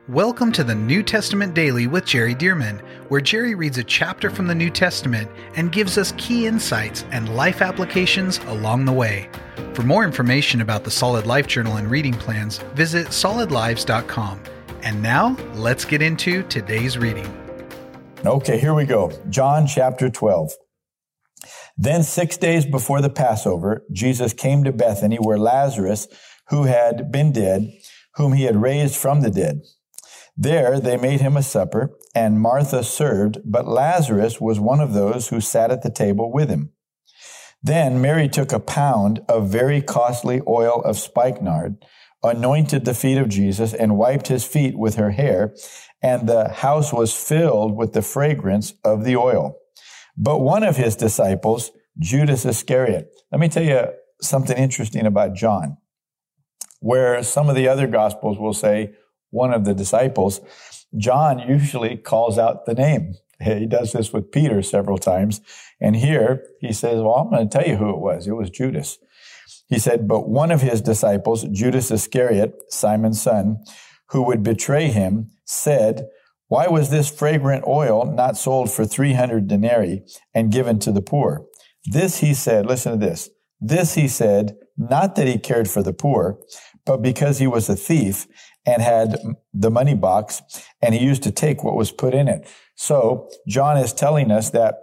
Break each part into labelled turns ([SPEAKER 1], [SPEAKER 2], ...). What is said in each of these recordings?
[SPEAKER 1] Welcome to the New Testament Daily with Jerry Dearman, where Jerry reads a chapter from the New Testament and gives us key insights and life applications along the way. For more information about the Solid Life Journal and reading plans, visit solidlives.com. And now, let's get into today's reading.
[SPEAKER 2] Okay, here we go. John chapter 12. Then 6 days before the Passover, Jesus came to Bethany where Lazarus, who had been dead, whom he had raised from the dead. There they made him a supper, and Martha served, but Lazarus was one of those who sat at the table with him. Then Mary took a pound of very costly oil of spikenard, anointed the feet of Jesus, and wiped his feet with her hair, and the house was filled with the fragrance of the oil. But one of his disciples, Judas Iscariot. Let me tell you something interesting about John. Where some of the other Gospels will say one of the disciples, John usually calls out the name. He does this with Peter several times. And here he says, well, I'm going to tell you who it was. It was Judas. He said, but one of his disciples, Judas Iscariot, Simon's son, who would betray him, said, why was this fragrant oil not sold for 300 denarii and given to the poor? This he said, listen to this. This he said, not that he cared for the poor, but because he was a thief and had the money box, and he used to take what was put in it. So John is telling us that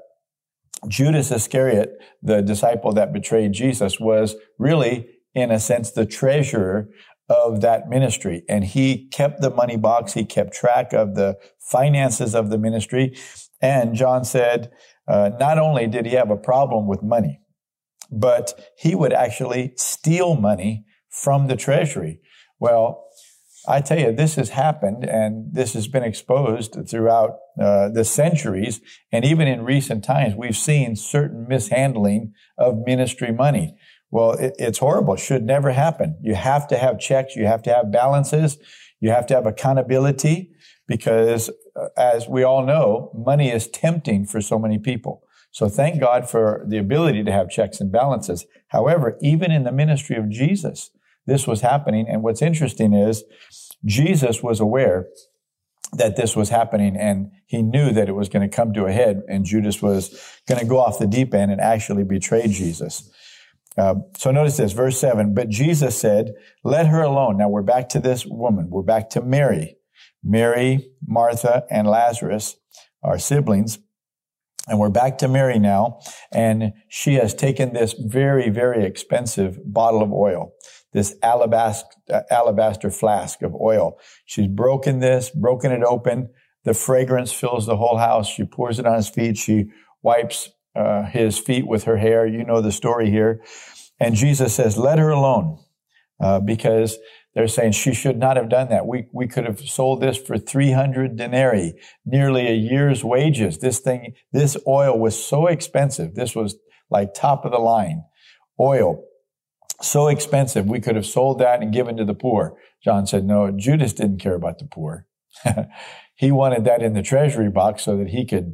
[SPEAKER 2] Judas Iscariot, the disciple that betrayed Jesus, was really, in a sense, the treasurer of that ministry. And he kept the money box. He kept track of the finances of the ministry. And John said, not only did he have a problem with money, but he would actually steal money from the treasury. Well, I tell you, this has happened, and this has been exposed throughout the centuries. And even in recent times, we've seen certain mishandling of ministry money. Well, it's horrible. It should never happen. You have to have checks. You have to have balances. You have to have accountability because, as we all know, money is tempting for so many people. So thank God for the ability to have checks and balances. However, even in the ministry of Jesus, this was happening. And what's interesting is Jesus was aware that this was happening, and he knew that it was going to come to a head, and Judas was going to go off the deep end and actually betray Jesus. So notice this, verse 7, but Jesus said, let her alone. Now we're back to this woman. We're back to Mary. Mary, Martha, and Lazarus are siblings. And we're back to Mary now, and she has taken this very, very expensive bottle of oil, this alabaster flask of oil. She's broken it open. The fragrance fills the whole house. She pours it on his feet. She wipes his feet with her hair. You know the story here. And Jesus says, let her alone, because they're saying she should not have done that. We could have sold this for 300 denarii, nearly a year's wages. This oil was so expensive. This was like top of the line oil. So expensive. We could have sold that and given to the poor. John said, no, Judas didn't care about the poor. He wanted that in the treasury box so that he could,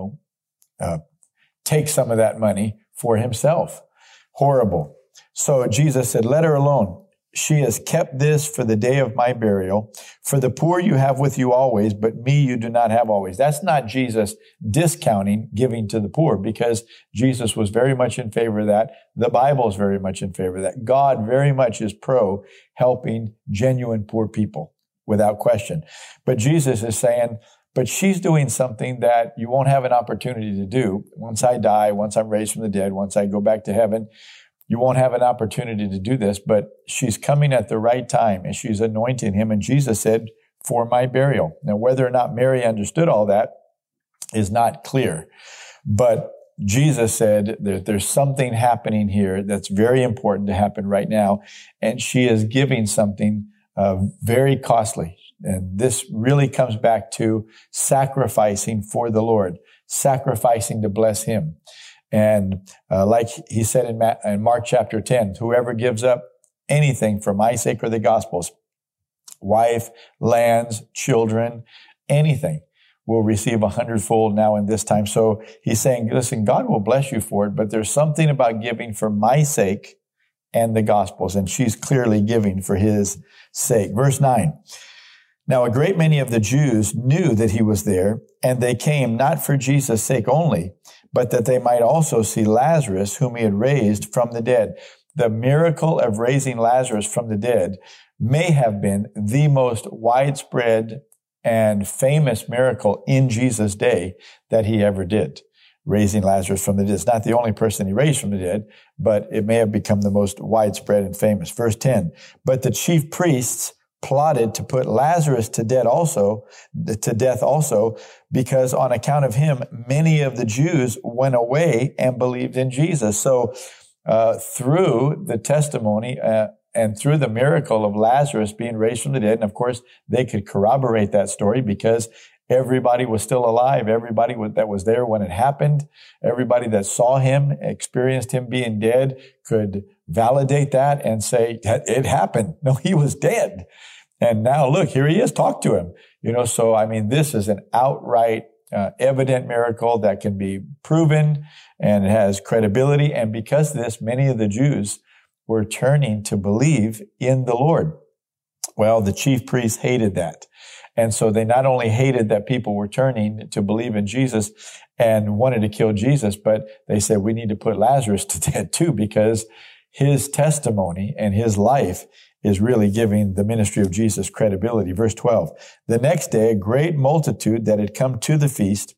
[SPEAKER 2] take some of that money for himself. Horrible. So Jesus said, let her alone. She has kept this for the day of my burial. For the poor you have with you always, but me you do not have always. That's not Jesus discounting giving to the poor, because Jesus was very much in favor of that. The Bible is very much in favor of that. God very much is pro helping genuine poor people, without question. But Jesus is saying, but she's doing something that you won't have an opportunity to do. Once I die, once I'm raised from the dead, once I go back to heaven, you won't have an opportunity to do this, but she's coming at the right time and she's anointing him. And Jesus said, for my burial. Now, whether or not Mary understood all that is not clear. But Jesus said that there's something happening here that's very important to happen right now. And she is giving something very costly. And this really comes back to sacrificing for the Lord, sacrificing to bless him. And like he said in Mark chapter 10, whoever gives up anything for my sake or the gospel's, wife, lands, children, anything, will receive 100-fold now in this time. So he's saying, listen, God will bless you for it, but there's something about giving for my sake and the gospel's. And she's clearly giving for his sake. Verse 9, Now, a great many of the Jews knew that he was there, and they came not for Jesus' sake only, but that they might also see Lazarus, whom he had raised from the dead. The miracle of raising Lazarus from the dead may have been the most widespread and famous miracle in Jesus' day that he ever did. Raising Lazarus from the dead. It's not the only person he raised from the dead, but it may have become the most widespread and famous. Verse 10, but the chief priests plotted to put Lazarus to death also, because on account of him, many of the Jews went away and believed in Jesus. So, through the testimony, and through the miracle of Lazarus being raised from the dead, and of course, they could corroborate that story because everybody was still alive. Everybody that was there when it happened, everybody that saw him, experienced him being dead, could validate that and say, it happened. No, he was dead. And now look, here he is, talk to him. So I mean, this is an outright evident miracle that can be proven and it has credibility. And because of this, many of the Jews were turning to believe in the Lord. Well, the chief priests hated that. And so they not only hated that people were turning to believe in Jesus and wanted to kill Jesus, but they said, we need to put Lazarus to death too, because his testimony and his life is really giving the ministry of Jesus credibility. Verse 12, the next day, a great multitude that had come to the feast,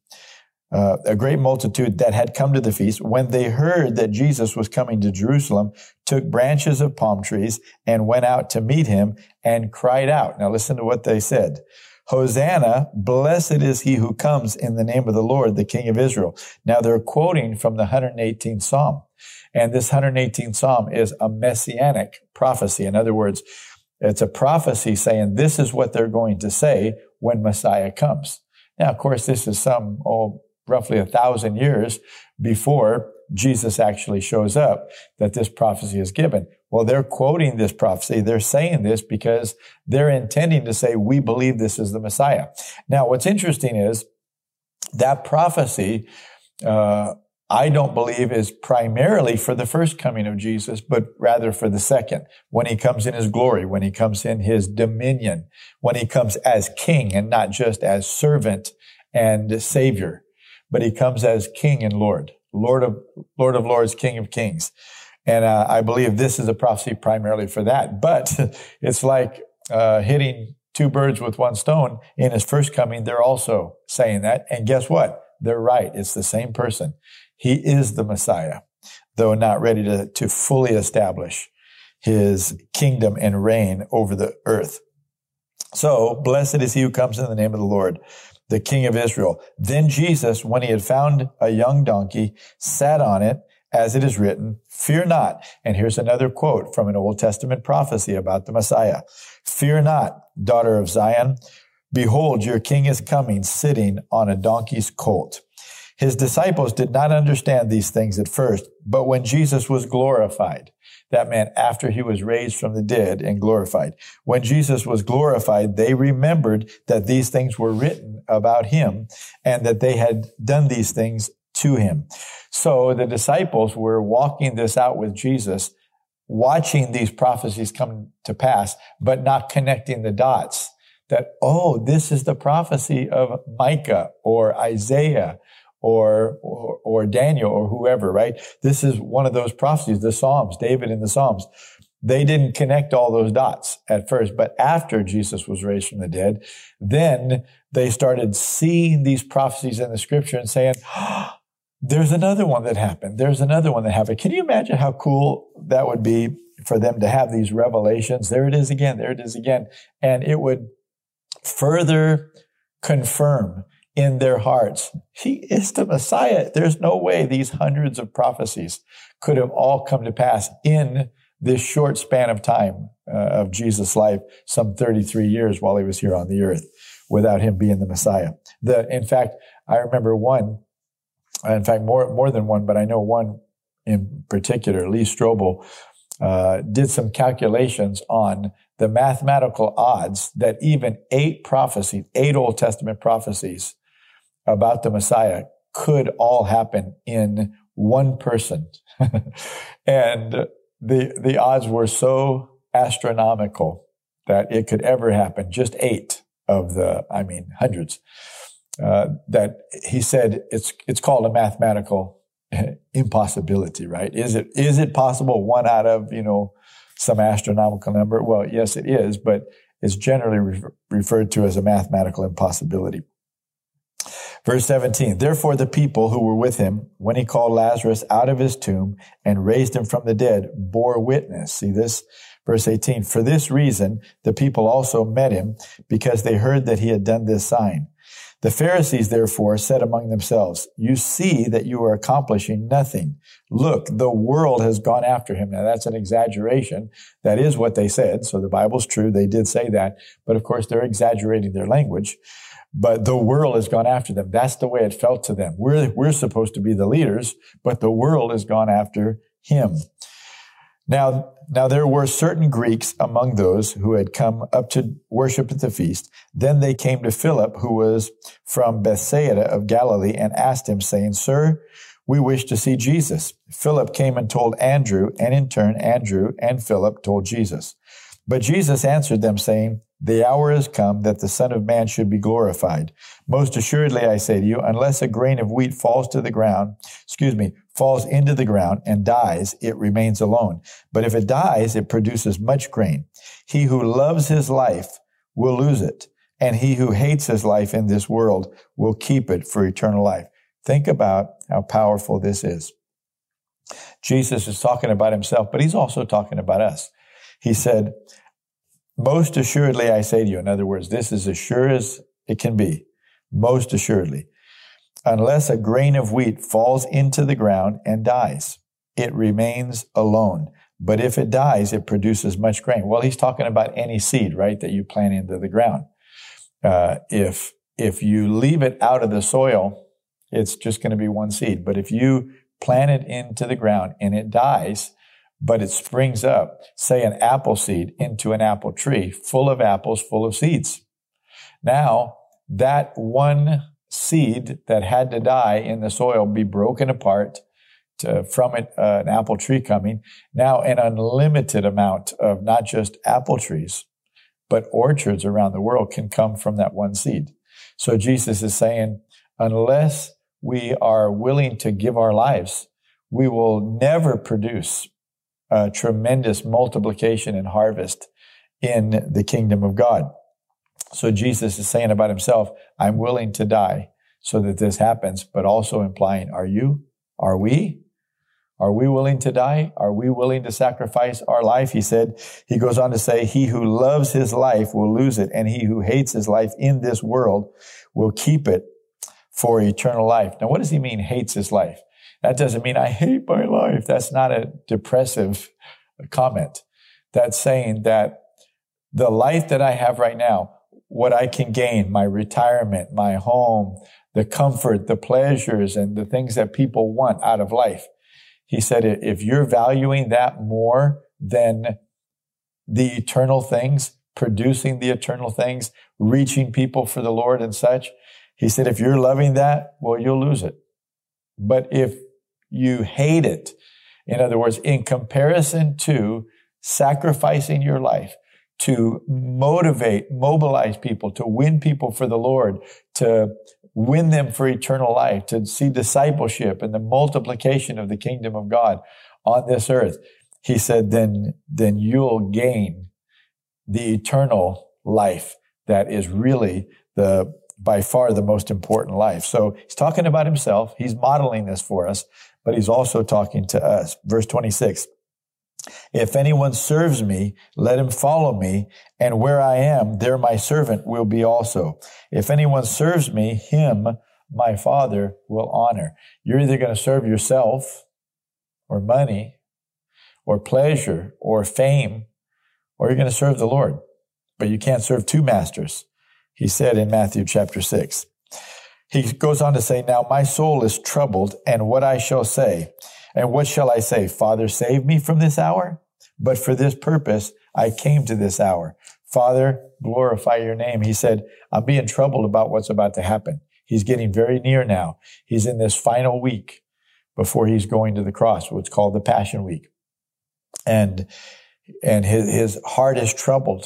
[SPEAKER 2] when they heard that Jesus was coming to Jerusalem, took branches of palm trees and went out to meet him and cried out. Now listen to what they said. Hosanna, blessed is he who comes in the name of the Lord, the King of Israel. Now they're quoting from the 118th Psalm. And this 118th Psalm is a messianic prophecy. In other words, it's a prophecy saying this is what they're going to say when Messiah comes. Now, of course, this is roughly 1,000 years before Jesus actually shows up that this prophecy is given. Well, they're quoting this prophecy. They're saying this because they're intending to say, we believe this is the Messiah. Now, what's interesting is that prophecy, I don't believe is primarily for the first coming of Jesus, but rather for the second, when he comes in his glory, when he comes in his dominion, when he comes as king and not just as servant and savior, but he comes as king and Lord of lords, King of kings. And I believe this is a prophecy primarily for that. But it's like hitting two birds with one stone. In his first coming, they're also saying that. And guess what? They're right. It's the same person. He is the Messiah, though not ready to fully establish his kingdom and reign over the earth. So, blessed is he who comes in the name of the Lord, the King of Israel. Then Jesus, when he had found a young donkey, sat on it, as it is written, fear not. And here's another quote from an Old Testament prophecy about the Messiah. Fear not, daughter of Zion. Behold, your king is coming, sitting on a donkey's colt. His disciples did not understand these things at first, but when Jesus was glorified, that meant after he was raised from the dead and glorified. When Jesus was glorified, they remembered that these things were written about him and that they had done these things to him. So the disciples were walking this out with Jesus, watching these prophecies come to pass, but not connecting the dots that, oh, this is the prophecy of Micah or Isaiah or Daniel or whoever, right? This is one of those prophecies, the Psalms, David in the Psalms. They didn't connect all those dots at first, but after Jesus was raised from the dead, then they started seeing these prophecies in the scripture and saying, oh, there's another one that happened. There's another one that happened. Can you imagine how cool that would be for them to have these revelations? There it is again. There it is again. And it would further confirm in their hearts, he is the Messiah. There's no way these hundreds of prophecies could have all come to pass in this short span of time of Jesus' life, some 33 years while he was here on the earth, without him being the Messiah. In fact, I remember one, in fact, more than one, but I know one in particular, Lee Strobel, did some calculations on the mathematical odds that even 8 Old Testament prophecies about the Messiah could all happen in one person. And the odds were so astronomical that it could ever happen. Just 8 hundreds, that he said it's called a mathematical impossibility, right? Is it possible one out of, some astronomical number? Well, yes, it is, but it's generally referred to as a mathematical impossibility. Verse 17, therefore the people who were with him, when he called Lazarus out of his tomb and raised him from the dead, bore witness. See this? Verse 18, for this reason, the people also met him, because they heard that he had done this sign. The Pharisees, therefore, said among themselves, you see that you are accomplishing nothing. Look, the world has gone after him. Now, that's an exaggeration. That is what they said. So the Bible's true. They did say that. But of course, they're exaggerating their language. But the world has gone after them. That's the way it felt to them. We're supposed to be the leaders, but the world has gone after him. Now there were certain Greeks among those who had come up to worship at the feast. Then they came to Philip, who was from Bethsaida of Galilee, and asked him, saying, Sir, we wish to see Jesus. Philip came and told Andrew, and in turn Andrew and Philip told Jesus. But Jesus answered them, saying, the hour has come that the Son of Man should be glorified. Most assuredly, I say to you, unless a grain of wheat falls into the ground and dies, it remains alone. But if it dies, it produces much grain. He who loves his life will lose it, and he who hates his life in this world will keep it for eternal life. Think about how powerful this is. Jesus is talking about himself, but he's also talking about us. He said, most assuredly, I say to you, in other words, this is as sure as it can be, most assuredly, unless a grain of wheat falls into the ground and dies, it remains alone. But if it dies, it produces much grain. Well, he's talking about any seed, right, that you plant into the ground. If you leave it out of the soil, it's just going to be one seed. But if you plant it into the ground and it dies, but it springs up, say an apple seed, into an apple tree full of apples, full of seeds. Now, that one seed that had to die in the soil be broken apart from it, an apple tree coming. Now, an unlimited amount of not just apple trees, but orchards around the world can come from that one seed. So Jesus is saying, unless we are willing to give our lives, we will never produce a tremendous multiplication and harvest in the kingdom of God. So Jesus is saying about himself, I'm willing to die so that this happens, but also implying, are we willing to die? Are we willing to sacrifice our life? He goes on to say, he who loves his life will lose it, and he who hates his life in this world will keep it for eternal life. Now, what does he mean, hates his life? That doesn't mean I hate my life. That's not a depressive comment. That's saying that the life that I have right now, what I can gain, my retirement, my home, the comfort, the pleasures, and the things that people want out of life. He said, if you're valuing that more than the eternal things, producing the eternal things, reaching people for the Lord and such, he said, if you're loving that, well, you'll lose it. But if you hate it, in other words, in comparison to sacrificing your life to mobilize people, to win people for the Lord, to win them for eternal life, to see discipleship and the multiplication of the kingdom of God on this earth, he said, then you'll gain the eternal life that is really by far the most important life. So he's talking about himself. He's modeling this for us, but he's also talking to us. Verse 26, if anyone serves me, let him follow me, and where I am, there my servant will be also. If anyone serves me, him my Father will honor. You're either going to serve yourself or money or pleasure or fame, or you're going to serve the Lord. But you can't serve two masters. He said in Matthew chapter 6. He goes on to say, now my soul is troubled, and what I shall say, and what shall I say? Father, save me from this hour? But for this purpose, I came to this hour. Father, glorify your name. He said, I'm being troubled about what's about to happen. He's getting very near now. He's in this final week before he's going to the cross, what's called the Passion Week. And his heart is troubled.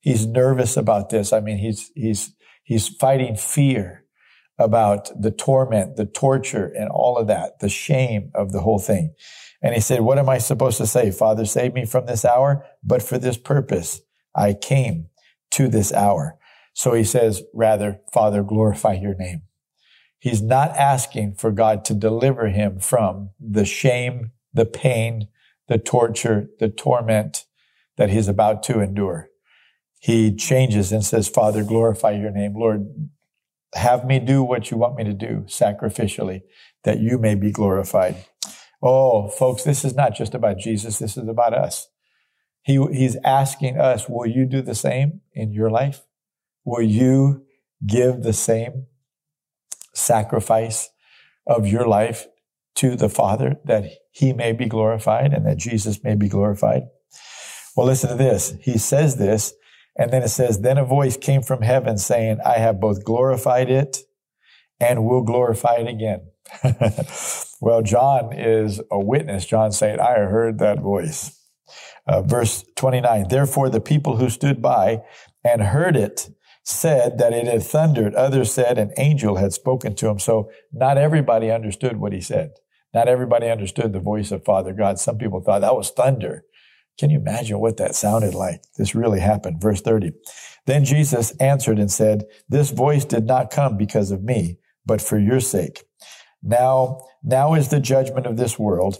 [SPEAKER 2] He's nervous about this. I mean, he's fighting fear about the torment, the torture, and all of that, the shame of the whole thing. And he said, what am I supposed to say? Father, save me from this hour, but for this purpose I came to this hour. So he says, rather, Father, glorify your name. He's not asking for God to deliver him from the shame, the pain, the torture, the torment that he's about to endure. He changes and says, Father, glorify your name. Lord, have me do what you want me to do sacrificially, that you may be glorified. Oh, folks, this is not just about Jesus. This is about us. He's asking us, will you do the same in your life? Will you give the same sacrifice of your life to the Father, that he may be glorified and that Jesus may be glorified? Well, listen to this. He says this, and then it says, then a voice came from heaven saying, I have both glorified it and will glorify it again. Well, John is a witness. John saying, I heard that voice. Verse 29, therefore the people who stood by and heard it said that it had thundered. Others said an angel had spoken to him. So not everybody understood what he said. Not everybody understood the voice of Father God. Some people thought that was thunder. Can you imagine what that sounded like? This really happened. Verse 30. Then Jesus answered and said, this voice did not come because of me, but for your sake. Now is the judgment of this world.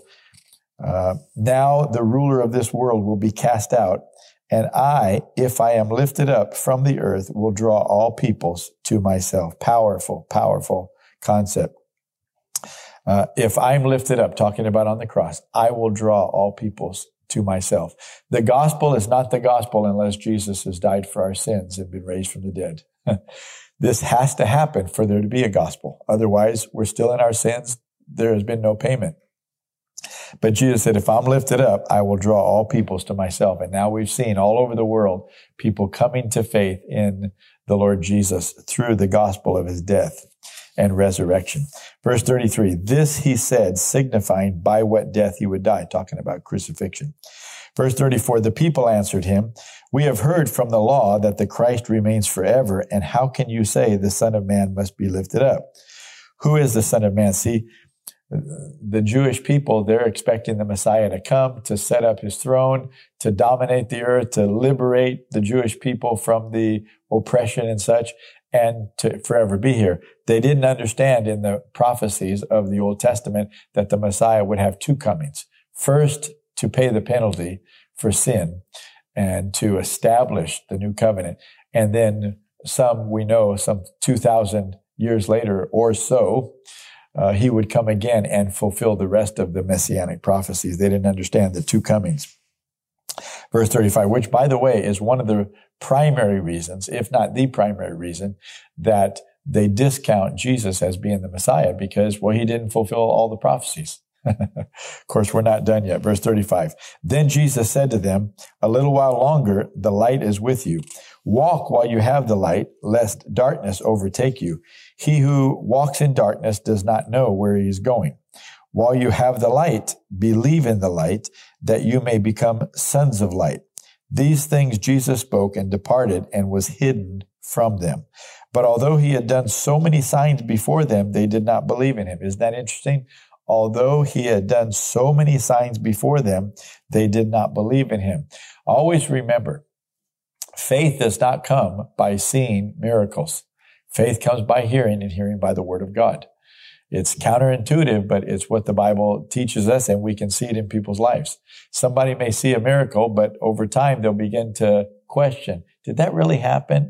[SPEAKER 2] Now the ruler of this world will be cast out. And I, if I am lifted up from the earth, will draw all peoples to myself. Powerful, powerful concept. If I'm lifted up, talking about on the cross, I will draw all peoples to myself. The gospel is not the gospel unless Jesus has died for our sins and been raised from the dead. This has to happen for there to be a gospel. Otherwise, we're still in our sins. There has been no payment. But Jesus said, if I'm lifted up, I will draw all peoples to myself. And now we've seen all over the world people coming to faith in the Lord Jesus through the gospel of his death and resurrection. Verse 33, this he said, signifying by what death he would die, talking about crucifixion. Verse 34, the people answered him, we have heard from the law that the Christ remains forever, and how can you say the Son of Man must be lifted up? Who is the Son of Man? See, the Jewish people, they're expecting the Messiah to come, to set up his throne, to dominate the earth, to liberate the Jewish people from the oppression and such, and to forever be here. They didn't understand in the prophecies of the Old Testament that the Messiah would have two comings. First, to pay the penalty for sin and to establish the new covenant. And then some 2,000 years later or so, he would come again and fulfill the rest of the messianic prophecies. They didn't understand the two comings. Verse 35, which, by the way, is one of the primary reasons, if not the primary reason, that they discount Jesus as being the Messiah because, well, he didn't fulfill all the prophecies. Of course, we're not done yet. Verse 35, then Jesus said to them, a little while longer, the light is with you. Walk while you have the light, lest darkness overtake you. He who walks in darkness does not know where he is going. While you have the light, believe in the light, that you may become sons of light. These things Jesus spoke and departed and was hidden from them. But although he had done so many signs before them, they did not believe in him. Isn't that interesting? Although he had done so many signs before them, they did not believe in him. Always remember, faith does not come by seeing miracles. Faith comes by hearing, and hearing by the word of God. It's counterintuitive, but it's what the Bible teaches us, and we can see it in people's lives. Somebody may see a miracle, but over time they'll begin to question, did that really happen?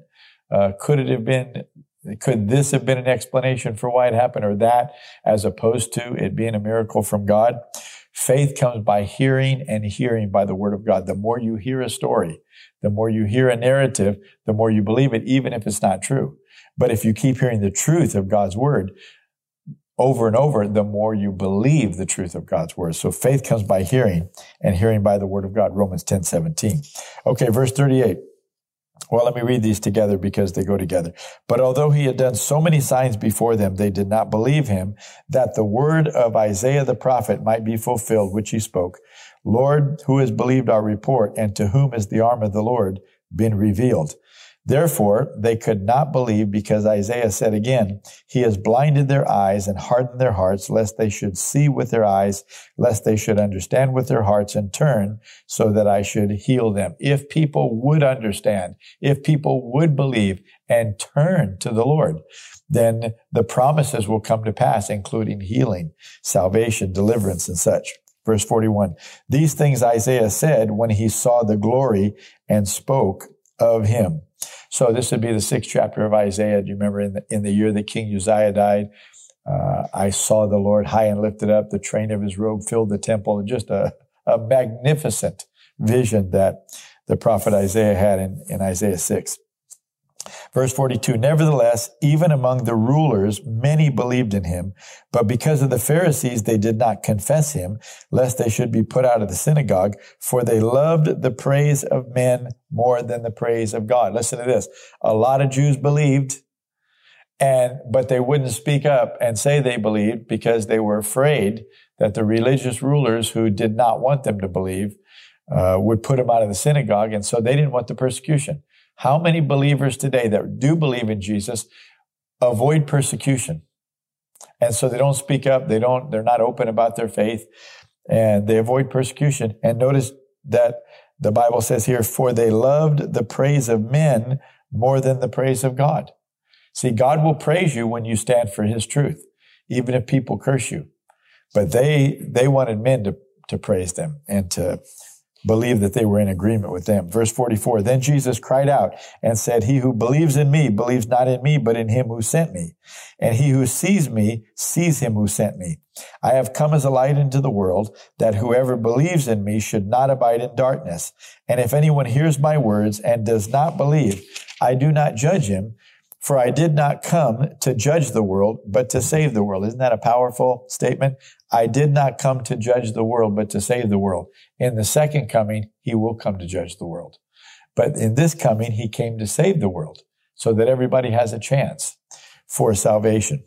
[SPEAKER 2] Could this have been an explanation for why it happened, or that, as opposed to it being a miracle from God? Faith comes by hearing, and hearing by the word of God. The more you hear a story, the more you hear a narrative, the more you believe it, even if it's not true. But if you keep hearing the truth of God's word over and over, the more you believe the truth of God's word. So faith comes by hearing, and hearing by the word of God. Romans 10:17. Okay, verse 38. Well, let me read these together because they go together. But although he had done so many signs before them, they did not believe him, that the word of Isaiah the prophet might be fulfilled, which he spoke. Lord, who has believed our report, and to whom is the arm of the Lord been revealed. Therefore, they could not believe because Isaiah said again, he has blinded their eyes and hardened their hearts, lest they should see with their eyes, lest they should understand with their hearts and turn so that I should heal them. If people would understand, if people would believe and turn to the Lord, then the promises will come to pass, including healing, salvation, deliverance, and such. Verse 41, these things Isaiah said when he saw the glory and spoke of him. So this would be the 6th chapter of Isaiah. Do you remember in the year that King Uzziah died? I saw the Lord high and lifted up. The train of his robe filled the temple. Just a magnificent vision that the prophet Isaiah had in Isaiah 6. Verse 42, nevertheless, even among the rulers, many believed in him, but because of the Pharisees, they did not confess him, lest they should be put out of the synagogue, for they loved the praise of men more than the praise of God. Listen to this. A lot of Jews believed, but they wouldn't speak up and say they believed because they were afraid that the religious rulers who did not want them to believe would put them out of the synagogue, and so they didn't want the persecution. How many believers today that do believe in Jesus avoid persecution? And so they don't speak up. They're not open about their faith, and they avoid persecution. And notice that the Bible says here, for they loved the praise of men more than the praise of God. See, God will praise you when you stand for his truth, even if people curse you. But they wanted men to praise them and to believe that they were in agreement with them. Verse 44, then Jesus cried out and said, he who believes in me believes not in me, but in him who sent me. And he who sees me sees him who sent me. I have come as a light into the world, that whoever believes in me should not abide in darkness. And if anyone hears my words and does not believe, I do not judge him, for I did not come to judge the world, but to save the world. Isn't that a powerful statement? I did not come to judge the world, but to save the world. In the second coming, he will come to judge the world. But in this coming, he came to save the world so that everybody has a chance for salvation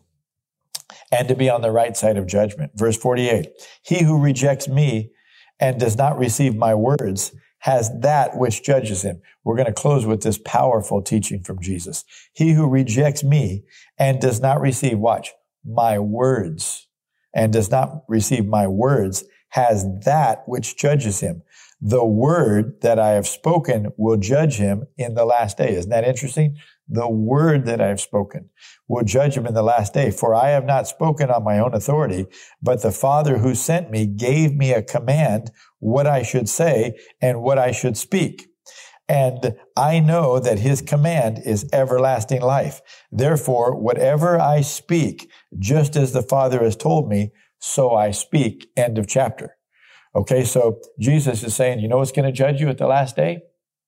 [SPEAKER 2] and to be on the right side of judgment. Verse 48, he who rejects me and does not receive my words has that which judges him. We're going to close with this powerful teaching from Jesus. He who rejects me and does not receive, watch, my words, and does not receive my words has that which judges him. The word that I have spoken will judge him in the last day. Isn't that interesting? The word that I have spoken will judge him in the last day. For I have not spoken on my own authority, but the Father who sent me gave me a command what I should say and what I should speak. And I know that his command is everlasting life. Therefore, whatever I speak, just as the Father has told me, so I speak. End of chapter. Okay, so Jesus is saying, you know what's going to judge you at the last day?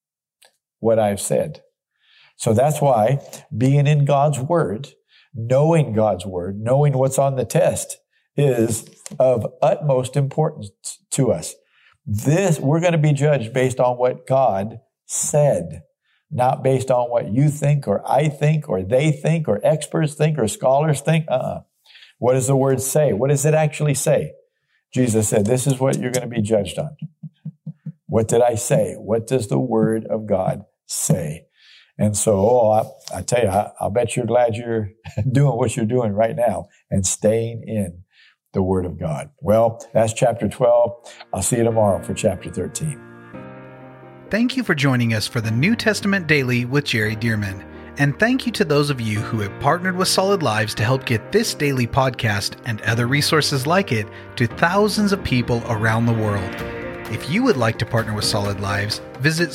[SPEAKER 2] What I've said. So that's why being in God's word, knowing God's word, knowing what's on the is of utmost importance to us. We're going to be judged based on what God said, not based on what you think or I think or they think or experts think or scholars think. What does the word say? What does it actually say? Jesus said, this is what you're going to be judged on. What did I say? What does the word of God say? And so, I tell you, I'll bet you're glad you're doing what you're doing right now and staying in the word of God. Well, that's chapter 12. I'll see you tomorrow for chapter 13.
[SPEAKER 1] Thank you for joining us for the New Testament Daily with Jerry Dirmann. And thank you to those of you who have partnered with Solid Lives to help get this daily podcast and other resources like it to thousands of people around the world. If you would like to partner with Solid Lives, visit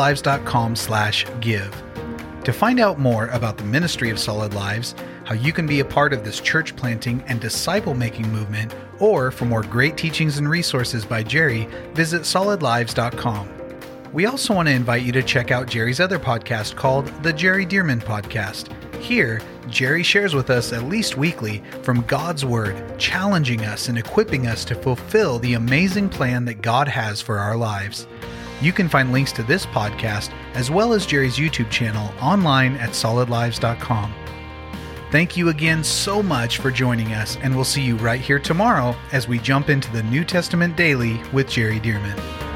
[SPEAKER 1] solidlives.com/give. To find out more about the ministry of Solid Lives, how you can be a part of this church planting and disciple-making movement, or for more great teachings and resources by Jerry, visit solidlives.com. We also want to invite you to check out Jerry's other podcast called The Jerry Dirmann Podcast. Here, Jerry shares with us at least weekly from God's Word, challenging us and equipping us to fulfill the amazing plan that God has for our lives. You can find links to this podcast as well as Jerry's YouTube channel online at solidlives.com. Thank you again so much for joining us, and we'll see you right here tomorrow as we jump into the New Testament Daily with Jerry Dirmann.